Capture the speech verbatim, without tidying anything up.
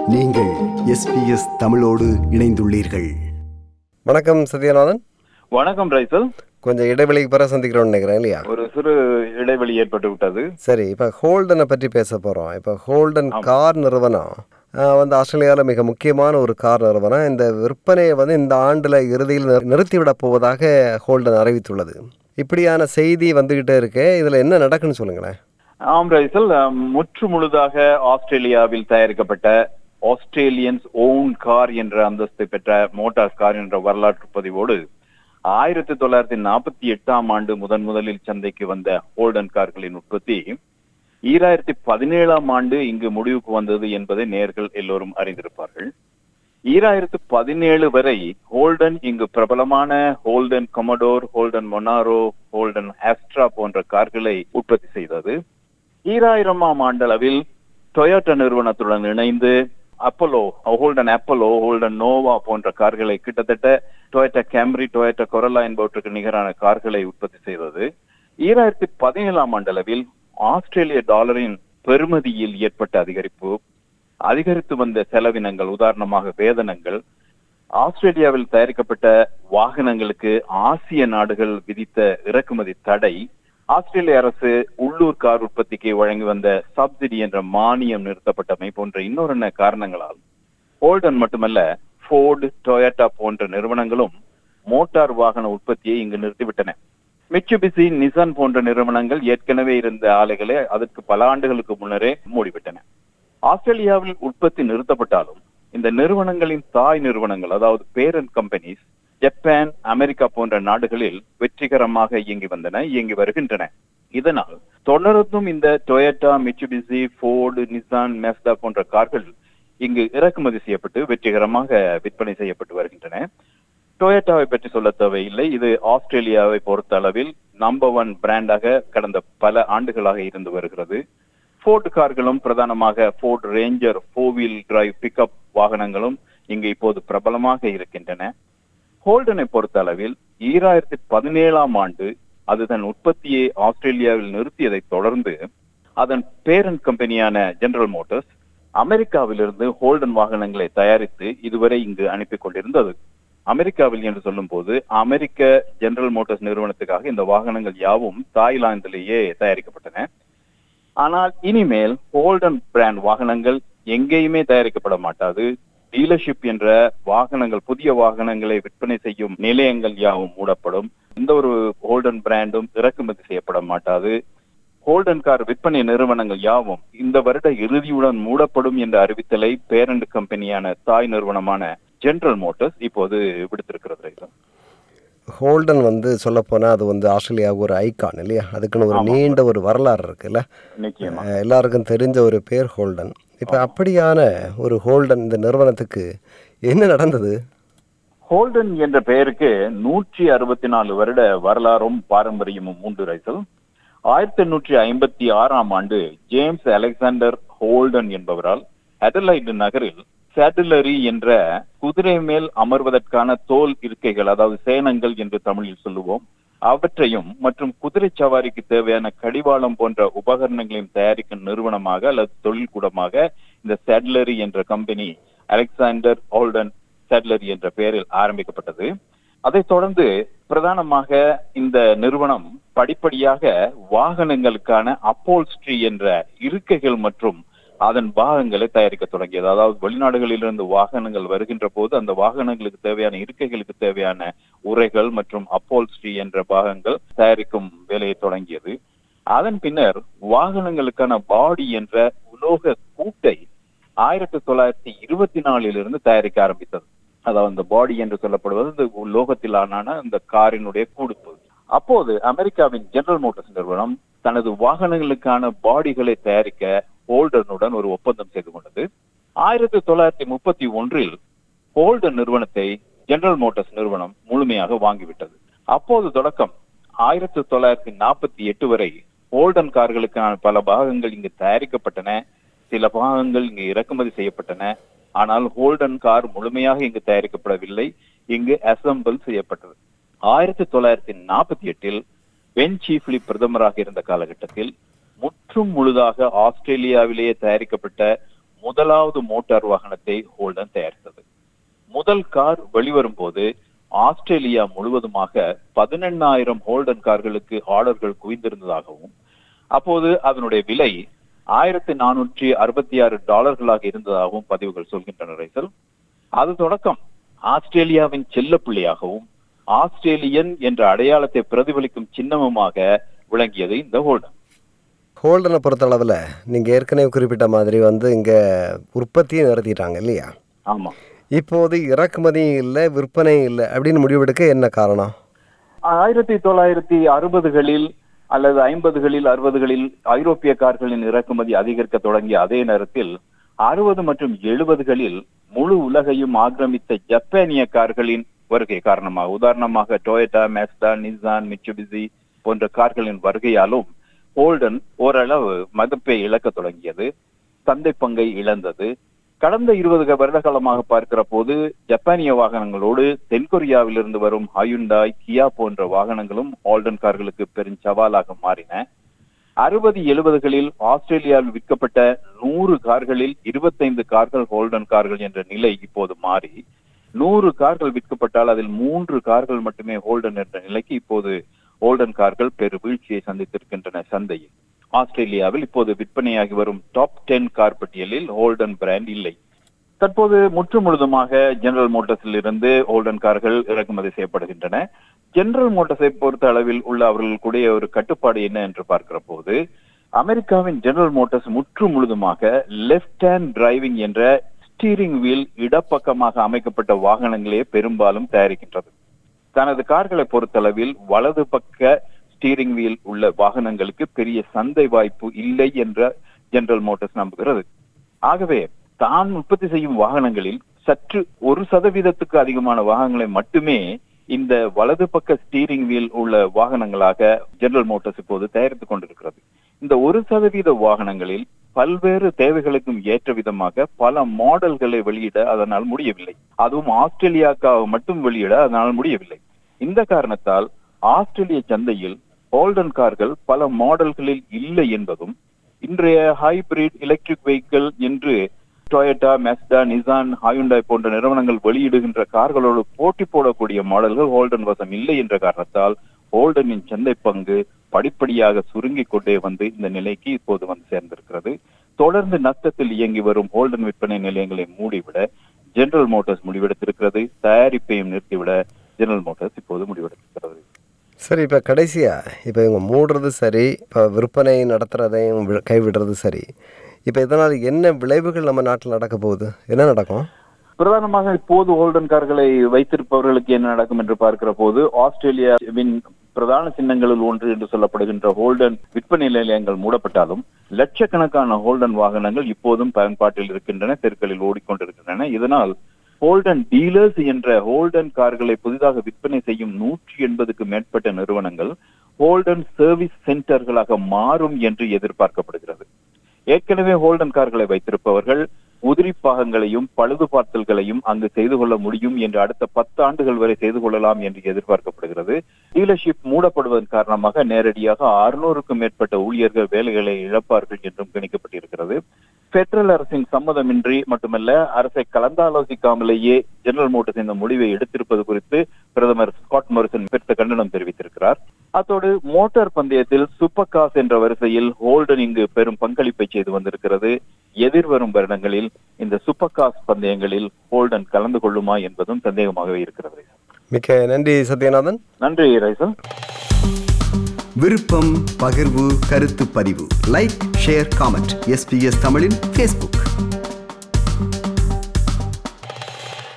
நீங்கள் S B S தமிழோடு இணைந்துள்ளீர்கள். வணக்கம் சத்யநாதன். வணக்கம் ரைசல். கொஞ்சம் இடைவெளிக்கு பிறகு சந்திக்கிறோம்னு நினைக்கிறேன் இல்லையா? ஒரு சிறு இடைவெளி ஏற்பட்டு விட்டது. சரி, இப்போ ஹோல்டனை பற்றி பேச போகிறோம். இப்போ ஹோல்டன் கார் நிறுவனம் வந்து ஆஸ்திரேலியாவில் மிக முக்கியமான ஒரு கார் நிறுவனம். இந்த விற்பனையை வந்து இந்த ஆண்டில் இறுதியில் நிறுத்திவிட போவதாக ஹோல்டன் அறிவித்துள்ளது. இப்படியான செய்தி வந்துகிட்டே இருக்கு. இதில் என்ன நடக்குன்னு சொல்லுங்களேன். ஆம் ரைசல், முற்று முழுதாக ஆஸ்திரேலியாவில் தயாரிக்கப்பட்ட ஆஸ்திரேலியன்ஸ் ஓன் கார் என்ற அந்தஸ்து பெற்ற மோட்டார் கார் என்ற வரலாற்று பதிவோடு ஆயிரத்தி தொள்ளாயிரத்தி நாற்பத்தி எட்டாம் ஆண்டு முதன் முதலில் சந்தைக்கு வந்த ஹோல்டன் கார்களின் உற்பத்தி ஈராயிரத்தி பதினேழாம் ஆண்டு இங்கு முடிவுக்கு வந்தது என்பதை நேயர்கள் எல்லோரும் அறிந்திருப்பார்கள். ஈராயிரத்து பதினேழு வரை ஹோல்டன் இங்கு பிரபலமான Holden Commodore, Holden Monaro, Holden Astra போன்ற கார்களை உற்பத்தி செய்தது. ஈராயிரமாம் ஆண்டளவில் டொயோட்டா நிறுவனத்துடன் இணைந்து Apollo, Holden Apollo, Holden Nova போன்ற கார்களை, கிட்டத்தட்ட டொயோட்டா கேம்ரி, டொயோட்டா கொரோலா என்பவற்றுக்கு நிகரான கார்களை உற்பத்தி செய்தது. ஈராயிரத்தி பதினேழாம் ஆண்டளவில் ஆஸ்திரேலிய டாலரின் பெறுமதியில் ஏற்பட்ட அதிகரிப்பு, அதிகரித்து வந்த செலவினங்கள், உதாரணமாக வேதனங்கள், ஆஸ்திரேலியாவில் தயாரிக்கப்பட்ட வாகனங்களுக்கு ஆசிய நாடுகள் விதித்த இறக்குமதி தடை, ஆஸ்திரேலிய அரசு உள்ளூர் கார் உற்பத்திக்கு வழங்கி வந்த சப்சிடி என்ற மானியம் நிறுத்தப்பட்டமை போன்ற இன்னொரு காரணங்களால் ஹோல்டன் மட்டுமல்ல, ஃபோர்டு, டொயோட்டா போன்ற நிறுவனங்களும் மோட்டார் வாகன உற்பத்தியை இங்கு நிறுத்திவிட்டன. மிட்சுபிசி, நிசான் போன்ற நிறுவனங்கள் ஏற்கனவே இருந்த ஆலைகளை அதற்கு பல ஆண்டுகளுக்கு முன்னரே மூடிவிட்டன. ஆஸ்திரேலியாவில் உற்பத்தி நிறுத்தப்பட்டாலும் இந்த நிறுவனங்களின் தாய் நிறுவனங்கள், அதாவது பேரண்ட் கம்பெனிஸ், ஜப்பான், அமெரிக்கா போன்ற நாடுகளில் வெற்றிகரமாக இயங்கி வந்தன, இயங்கி வருகின்றன. இதனால் தொடர்ந்தும் இந்த Toyota, Mitsubishi, Ford, Nissan, Mazda போன்ற கார்கள் இங்கு இறக்குமதி செய்யப்பட்டு வெற்றிகரமாக விற்பனை செய்யப்பட்டு வருகின்றன. டொயோட்டாவை பற்றி சொல்ல தேவையில்லை. இது ஆஸ்திரேலியாவை பொறுத்த அளவில் நம்பர் ஒன் பிராண்டாக கடந்த பல ஆண்டுகளாக இருந்து வருகிறது. ஃபோர்டு கார்களும், பிரதானமாக Ford Ranger four wheel drive pickup வாகனங்களும் இங்கு இப்போது பிரபலமாக இருக்கின்றன. ஹோல்டனை பொறுத்த அளவில் ஈராயிரத்தி பதினேழாம் ஆண்டு அது தன் உற்பத்தியை ஆஸ்திரேலியாவில் நிறுத்தியதை தொடர்ந்து அதன் பேரண்ட் கம்பெனியான ஜெனரல் மோட்டார்ஸ் அமெரிக்காவிலிருந்து ஹோல்டன் வாகனங்களை தயாரித்து இதுவரை இங்கு அனுப்பி கொண்டிருந்தது. அமெரிக்காவில் என்று சொல்லும் போது அமெரிக்க ஜெனரல் மோட்டார்ஸ் நிறுவனத்துக்காக இந்த வாகனங்கள் யாவும் தாய்லாந்திலேயே தயாரிக்கப்பட்டன. ஆனால் இனிமேல் ஹோல்டன் பிராண்ட் வாகனங்கள் எங்கேயுமே தயாரிக்கப்பட மாட்டாது. டீலர்ஷிப் என்ற வாகனங்கள், புதிய வாகனங்களை விற்பனை செய்யும் நிலையங்கள் யாவும் மூடப்படும். எந்த ஒரு ஹோல்டன் பிராண்டும் இறக்குமதி செய்யப்பட மாட்டாது. ஹோல்டன் கார் விற்பனை நிறுவனங்கள் யாவும் இந்த வருட இறுதியுடன் மூடப்படும் என்ற அறிவித்தலை பேரண்ட் கம்பெனியான தாய் நிறுவனமான ஜெனரல் மோட்டார்ஸ் இப்போது விடுத்திருக்கிறது. ஹோல்டன் வந்து சொல்ல போனா அது வந்து ஆஸ்திரேலியாவுக்கு ஒரு ஐகான் இல்லையா? அதுக்குன்னு ஒரு நீண்ட ஒரு வரலாறு இருக்குல்ல. எல்லாருக்கும் தெரிஞ்ச ஒரு பேர் ஹோல்டன். இப்ப அப்படியான ஒரு ஹோல்டன் இந்த நிறுவனத்துக்கு என்ன நடந்தது? ஹோல்டன் என்ற பெயருக்கு நூற்றி அறுபத்தி நாலு வருட வரலாறும் பாரம்பரியமும் உண்டு ரைசல். ஆயிரத்தி எண்ணூற்றி ஐம்பத்தி ஆறாம் ஆண்டு ஜேம்ஸ் அலெக்சாண்டர் ஹோல்டன் என்பவரால் அடலைட் நகரில் சேட்டிலரி என்ற குதிரை மேல் அமர்வதற்கான தோல் இருக்கைகள், அதாவது சேனங்கள் என்று தமிழில் சொல்லுவோம், அவற்றையும் மற்றும் குதிரை சவாரிக்கு தேவையான கடிவாளம் போன்ற உபகரணங்களையும் தயாரிக்கும் நிறுவனமாக அல்லது தொழில்கூடமாக இந்த சேட்லரி என்ற கம்பெனி அலெக்சாண்டர் ஹோல்டன் சேட்லரி என்ற பெயரில் ஆரம்பிக்கப்பட்டது. அதைத் தொடர்ந்து பிரதானமாக இந்த நிறுவனம் படிப்படியாக வாகனங்களுக்கான அப்போல்ஸ்ட்ரி என்ற இருக்கைகள் மற்றும் அதன் பாகங்களை தயாரிக்க தொடங்கியது. அதாவது வெளிநாடுகளிலிருந்து வாகனங்கள் வருகின்ற போது அந்த வாகனங்களுக்கு தேவையான இருக்கைகளுக்கு தேவையான உரைகள் மற்றும் அப்போல்ஸ்ட்ரி என்ற பாகங்கள் தயாரிக்கும் வேலையை தொடங்கியது. அதன் பின்னர் வாகனங்களுக்கான பாடி என்ற உலோக கூட்டை ஆயிரத்தி தொள்ளாயிரத்தி இருபத்தி நாலிலிருந்து தயாரிக்க ஆரம்பித்தது. அதாவது இந்த பாடி என்று சொல்லப்படுவது இந்த உலோகத்திலான இந்த காரினுடைய கூடுப்பு. அப்போது அமெரிக்காவின் ஜெனரல் மோட்டார்ஸ் நிறுவனம் தனது வாகனங்களுக்கான பாடிகளை தயாரிக்க ஹோல்டனுடன் ஒரு ஒப்பந்தம் செய்து கொண்டது. ஆயிரத்தி தொள்ளாயிரத்தி முப்பத்தி ஒன்றில் ஹோல்டன் நிறுவனத்தை ஜெனரல் மோட்டார்ஸ் நிறுவனம் முழுமையாக வாங்கிவிட்டது. அப்போது தொடக்கம் ஆயிரத்தி தொள்ளாயிரத்தி நாற்பத்தி எட்டு வரை ஹோல்டன் கார்களுக்கான பல பாகங்கள் இங்கு தயாரிக்கப்பட்டன. சில பாகங்கள் இங்கு இறக்குமதி செய்யப்பட்டன. ஆனால் ஹோல்டன் கார் முழுமையாக இங்கு தயாரிக்கப்படவில்லை, இங்கு அசெம்பிள் செய்யப்பட்டது. ஆயிரத்தி தொள்ளாயிரத்தி நாற்பத்தி எட்டில் பென் சீஃப்லி பிரதமராக இருந்த காலகட்டத்தில் முற்றும் முழுதாக ஆஸ்திரேலியாவிலேயே தயாரிக்கப்பட்ட முதலாவது மோட்டார் வாகனத்தை ஹோல்டன் தயாரித்தது. முதல் கார் வெளிவரும் போது ஆஸ்திரேலியா முழுவதுமாக பதினெண்ணாயிரம் ஹோல்டன் கார்களுக்கு ஆர்டர்கள் குவிந்திருந்ததாகவும் அப்போது அதனுடைய விலை ஆயிரத்தி நானூற்றி அறுபத்தி ஆறு டாலர்களாக இருந்ததாகவும் பதிவுகள் சொல்கின்றன. ரைசல், அது தொடக்கம் ஆஸ்திரேலியாவின் செல்ல பிள்ளையாகவும் ஆஸ்திரேலியன் என்ற அடையாளத்தை பிரதிபலிக்கும் சின்னமுமாக விளங்கியது இந்த ஹோல்டன். ஹோல்டனை பொறுத்தளவில் நீங்கள் ஏற்கனவே குறிப்பிட்ட மாதிரி வந்து இங்கே உற்பத்தியை நிறுத்திட்டாங்க இல்லையா? ஆமா. இப்போது இறக்குமதியும் இல்லை, விற்பனையும் இல்லை அப்படின்னு முடிவெடுக்க என்ன காரணம்? ஆயிரத்தி தொள்ளாயிரத்தி அறுபதுகளில் அல்லது ஐம்பதுகளில் அறுபதுகளில் ஐரோப்பிய கார்களின் இறக்குமதி அதிகரிக்க தொடங்கிய அதே நேரத்தில் அறுபது மற்றும் எழுபதுகளில் முழு உலகையும் ஆக்கிரமித்த ஜப்பானிய கார்களின் வருகை காரணமாக, உதாரணமாக டொயோட்டா, மேஸ்டா, நிசான், மிட்சுபிசி போன்ற கார்களின் வருகையாலும் ஹோல்டன் ஓரளவு மதிப்பை இழக்க தொடங்கியது, சந்தை பங்கை இழந்தது. கடந்த இருபது வருட காலமாக பார்க்கிற போது ஜப்பானிய வாகனங்களோடு தென்கொரியாவிலிருந்து வரும் ஹயுண்டாய், கியா போன்ற வாகனங்களும் ஹோல்டன் கார்களுக்கு பெரும் சவாலாக மாறின. அறுபது எழுபதுகளில் ஆஸ்திரேலியாவில் விற்கப்பட்ட நூறு கார்களில் இருபத்தைந்து கார்கள் ஹோல்டன் கார்கள் என்ற நிலை இப்போது மாறி நூறு கார்கள் விற்கப்பட்டால் அதில் மூன்று கார்கள் மட்டுமே ஹோல்டன் என்ற நிலைக்கு இப்போது ஹோல்டன் கார்கள் பெரு வீழ்ச்சியை சந்தித்திருக்கின்றன சந்தையில். ஆஸ்திரேலியாவில் இப்போது விற்பனையாகி வரும் டாப் டென் கார் பட்டியலில் ஹோல்டன் பிராண்ட் இல்லை. தற்போது முற்று முழுதுமாக ஜெனரல் மோட்டார்ஸில் இருந்து ஹோல்டன் கார்கள் இறக்குமதி செய்யப்படுகின்றன. ஜெனரல் மோட்டார்ஸை பொறுத்த அளவில் உள்ள அவர்களுடைய ஒரு கட்டுப்பாடு என்ன என்று பார்க்கிற போது அமெரிக்காவின் ஜெனரல் மோட்டார்ஸ் முற்று முழுதுமாக லெப்ட் ஹேண்ட் டிரைவிங் என்ற ஸ்டீரிங் வீல் இடப்பக்கமாக அமைக்கப்பட்ட வாகனங்களே பெரும்பாலும் தயாரிக்கின்றது. தனது கார்களை பொறுத்தளவில் வலது பக்க ஸ்டீரிங் வீல் உள்ள வாகனங்களுக்கு பெரிய சந்தை வாய்ப்பு இல்லை என்ற ஜெனரல் மோட்டார்ஸ் நம்புகிறது. ஆகவே தான் உற்பத்தி செய்யும் வாகனங்களில் சற்று ஒரு சதவீதத்துக்கு அதிகமான வாகனங்களை மட்டுமே இந்த வலது பக்க ஸ்டீரிங் வீல் உள்ள வாகனங்களாக ஜெனரல் மோட்டார்ஸ் இப்போது தயாரித்துக் கொண்டிருக்கிறது. இந்த ஒரு சதவீத வாகனங்களில் பல்வேறு தேவைகளுக்கும் ஏற்ற விதமாக பல மாடல்களை வெளியிட அதனால் முடியவில்லை. அதுவும் ஆஸ்திரேலியாவுக்காக மட்டும் வெளியிட அதனால் முடியவில்லை. இந்த காரணத்தால் ஆஸ்திரேலிய சந்தையில் ஹோல்டன் கார்கள் பல மாடல்களில் இல்லை என்பதும் இன்றைய ஹைபிரிட் எலக்ட்ரிக் வெஹிக்கிள் என்று டொயோட்டா, மேஸ்டா, நிசான், ஹயுண்டாய் போன்ற நிறுவனங்கள் வெளியிடுகின்ற கார்களோடு போட்டி போடக்கூடிய மாடல்கள் ஹோல்டன் வசம் இல்லை என்ற காரணத்தால் ஹோல்டனின் சந்தை பங்கு படிப்படியாக சுருங்கி கொண்டே வந்து இந்த நிலைக்கு இப்போது வந்து சேர்ந்திருக்கிறது. தொடர்ந்து நஷ்டத்தில் இயங்கி வரும் ஹோல்டன் விற்பனை நிலையங்களை மூடிவிட ஜெனரல் மோட்டார்ஸ் முடிவெடுத்திருக்கிறது. தயாரிப்பையும் நிறுத்திவிட ஜெனரல் மோட்டார்ஸ் இப்போது முடிவெடுத்திருக்கிறது. சரி, இப்போ கடைசியாக இப்போ இவங்க மூடுறது சரி, இப்போ விற்பனை நடத்துகிறதையும் கைவிடுறது சரி, இப்போ இதனால் என்ன விளைவுகள் நம்ம நாட்டில் நடக்க போகுது? என்ன நடக்கும்? பிரதானமாக இப்போது ஹோல்டன் கார்களை வைத்திருப்பவர்களுக்கு என்ன நடக்கும் என்று பார்க்கிற போது ஆஸ்திரேலியாவின் பிரதான சின்னங்களில் ஒன்று என்று சொல்லப்படுகின்ற ஹோல்டன் விற்பனை நிலையங்கள் மூடப்பட்டாலும் லட்சக்கணக்கான ஹோல்டன் வாகனங்கள் இப்போதும் பயன்பாட்டில் இருக்கின்றன, தெருக்களில் ஓடிக்கொண்டிருக்கின்றன. இதனால் ஹோல்டன் டீலர்ஸ் என்ற ஹோல்டன் கார்களை புதிதாக விற்பனை செய்யும் நூற்றி எண்பதுக்கு மேற்பட்ட நிறுவனங்கள் ஹோல்டன் சர்வீஸ் சென்டர்களாக மாறும் என்று எதிர்பார்க்கப்படுகிறது. ஏற்கனவே ஹோல்டன் கார்களை வைத்திருப்பவர்கள் உதிரி பாகங்களையும் பழுது பார்த்தல்களையும் அங்கு செய்து கொள்ள முடியும் என்று அடுத்த பத்து ஆண்டுகள் வரை செய்து கொள்ளலாம் என்று எதிர்பார்க்கப்படுகிறது. டீலர்ஷிப் மூடப்படுவதன் காரணமாக நேரடியாக அறுநூறுக்கும் மேற்பட்ட ஊழியர்கள் வேலைகளை இழப்பார்கள் என்றும் கணிக்கப்பட்டிருக்கிறது. பெட்ரோல் அரசின் சம்மதமின்றி மட்டுமல்ல, அரசை கலந்தாலோசிக்காமலேயே ஜெனரல் மோட்டார்ஸ் இந்த முடிவை எடுத்திருப்பது குறித்து பிரதமர் ஸ்காட் மோரிசன் பெருத்த கண்டனம் தெரிவித்திருக்கிறார். அத்தோடு மோட்டார் பந்தயத்தில் சூப்பர் கார்ஸ் என்ற வரிசையில் ஹோல்டன் இங்கு பெரும் பங்களிப்பை செய்து வந்திருக்கிறது. எதிர்வரும் வருடங்களில் இந்த சூப்பர் கார்ஸ் பந்தயங்களில் ஹோல்டன் கலந்து கொள்ளுமா என்பதும் சந்தேகமாகவே இருக்கிறது. மிக்க நன்றி சத்யநாதன். நன்றி ரைசல். விருப்பம், பகிர்வு, கருத்து பதிவு, லைக், ஷேர், காமெண்ட். எஸ்பிஎஸ் தமிழின் ஃபேஸ்புக்.